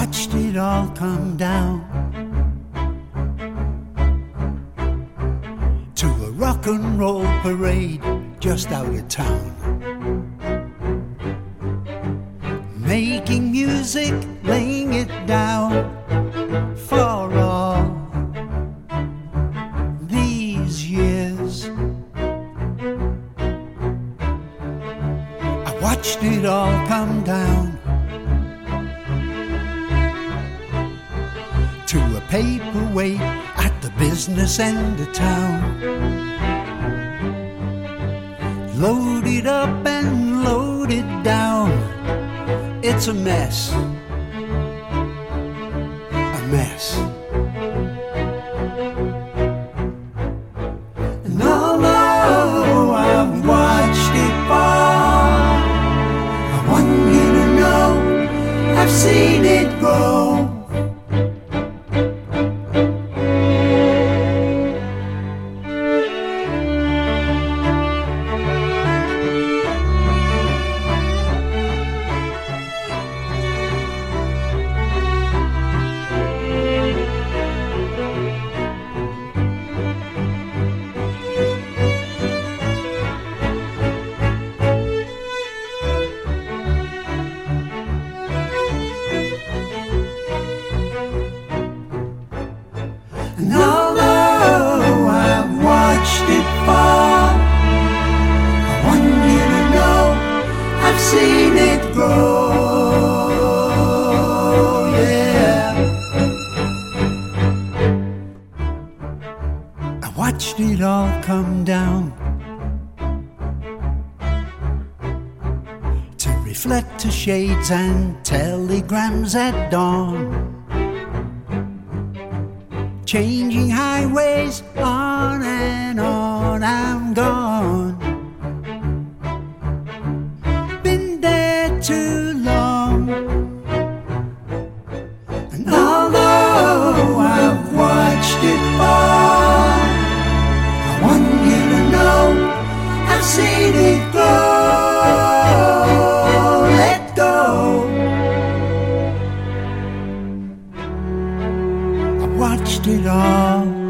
watched it all come down to a rock and roll parade just out of town, making music, laying it down for all these years. I watched it all come down to a paperweight at the business end of town, loaded up and loaded down. It's a mess, a mess. And although I've watched it fall, I want you to know I've seen it grow. And although I've watched it fall, I want you to know I've seen it grow, yeah. I watched it all come down to reflector shades and telegrams at dawn, changing highways on and on. I'm gone, been there too long. And although I've watched it fall, I want you to know I've seen it grow. Let go. Watched it all